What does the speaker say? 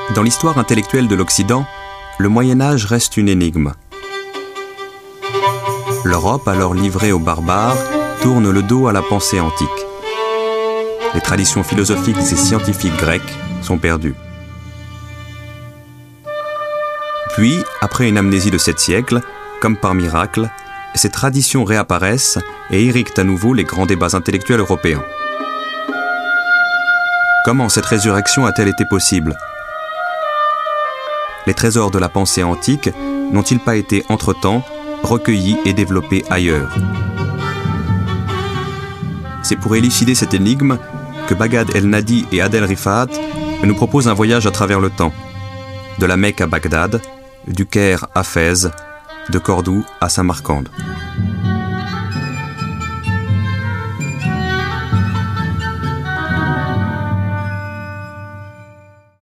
Dans l'histoire intellectuelle de l'Occident, le Moyen-Âge reste une énigme. L'Europe, alors livrée aux barbares, tourne le dos à la pensée antique. Les traditions philosophiques et scientifiques grecques sont perdues. Puis, après une amnésie de 7 siècles, comme par miracle, ces traditions réapparaissent et irriguent à nouveau les grands débats intellectuels européens. Comment cette résurrection a-t-elle été possible ? Les trésors de la pensée antique n'ont-ils pas été entre-temps recueillis et développés ailleurs ? C'est pour élucider cette énigme que Baghdad El-Nadi et Adel Rifat nous proposent un voyage à travers le temps, de la Mecque à Bagdad, du Caire à Fès, de Cordoue à Samarcande.